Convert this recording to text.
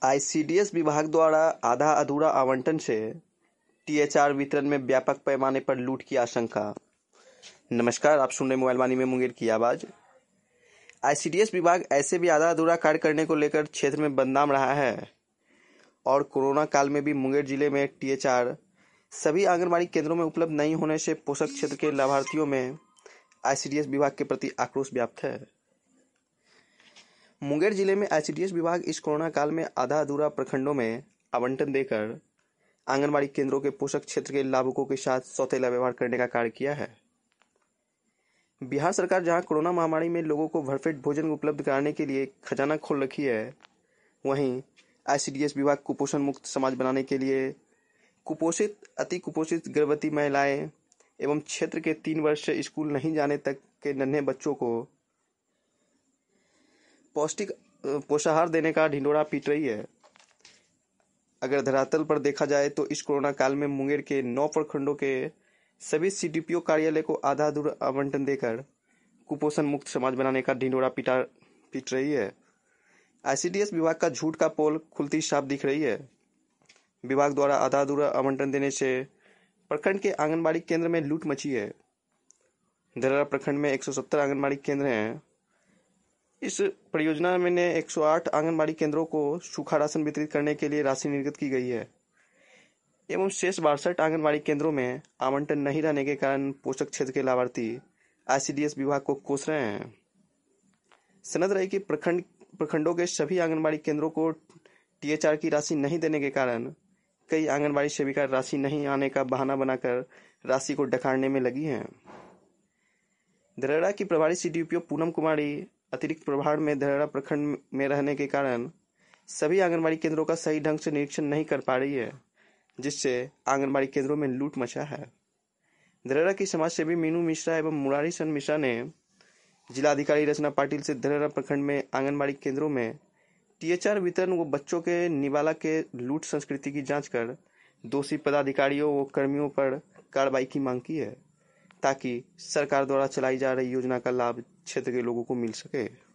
ICDS विभाग द्वारा आधा अधूरा आवंटन से टीएचआर वितरण में व्यापक पैमाने पर लूट की आशंका। नमस्कार, आप सुन रहे मोबाइल वाणी में मुंगेर की आवाज। आईसीडीएस विभाग ऐसे भी आधा अधूरा कार्य करने को लेकर क्षेत्र में बदनाम रहा है और कोरोना काल में भी मुंगेर जिले में टीएचआर सभी आंगनबाड़ी केंद्रों में उपलब्ध नहीं होने से पोषक क्षेत्र के लाभार्थियों में आईसीडीएस विभाग के प्रति आक्रोश व्याप्त है। मुंगेर जिले में आईसीडीएस विभाग इस कोरोना काल में आधा अधूरा प्रखंडों में आवंटन देकर आंगनबाड़ी केंद्रों के पोषक क्षेत्र के लाभुकों के साथ सौतेला व्यवहार करने का कार्य किया है। बिहार सरकार जहां कोरोना महामारी में लोगों को भरपेट भोजन उपलब्ध कराने के लिए खजाना खोल रखी है, वहीं आईसीडीएस विभाग कुपोषण मुक्त समाज बनाने के लिए कुपोषित, अति कुपोषित गर्भवती महिलाएं एवं क्षेत्र के 3 वर्ष से स्कूल नहीं जाने तक के नन्हे बच्चों को पौष्टिक पोषाहार देने का ढिंढोरा पीट रही है। अगर धरातल पर देखा जाए तो इस कोरोना काल में मुंगेर के 9 प्रखंडों के सभी सीडीपीओ कार्यालय को आधा अधूरा आवंटन देकर कुपोषण मुक्त समाज बनाने का ढिंढोरा पीट रही है। आईसीडीएस विभाग का झूठ का पोल खुलती साफ दिख रही है। विभाग द्वारा आधा अधूरा आवंटन देने से प्रखंड के आंगनबाड़ी केंद्र में लूट मची है। धरेरा प्रखंड में 170 आंगनबाड़ी केंद्र हैं। इस परियोजना में 108 आंगनबाड़ी केंद्रों को सूखा राशन वितरित करने के लिए राशि निर्गत की गई है एवं शेष 62 आंगनबाड़ी केंद्रों में आवंटन नहीं रहने के कारण पोषक क्षेत्र के लाभार्थी आईसीडीएस विभाग को कोस रहे हैं। सनद रही कि प्रखंडों के सभी आंगनबाड़ी केंद्रों को टीएचआर की राशि नहीं देने के कारण कई आंगनबाड़ी सेविका राशि नहीं आने का बहाना बनाकर राशि को डकारने में लगी हैं। धरेरा की प्रभारी सीडीपीओ पूनम कुमारी अतिरिक्त प्रभार में धरेरा प्रखंड में रहने के कारण सभी आंगनबाड़ी केंद्रों का सही ढंग से निरीक्षण नहीं कर पा रही है, जिससे आंगनबाड़ी केंद्रों में लूट मचा है। धरेरा की समाजसेवी मीनू मिश्रा एवं मुरारी सन मिश्रा ने जिलाधिकारी रचना पाटिल से धरेरा प्रखंड में आंगनबाड़ी केंद्रों में टीएचआर वितरण व बच्चों के निवाला के लूट संस्कृति की जांच कर दोषी पदाधिकारियों व कर्मियों पर कार्रवाई की मांग की है, ताकि सरकार द्वारा चलाई जा रही योजना का लाभ क्षेत्र के लोगों को मिल सके।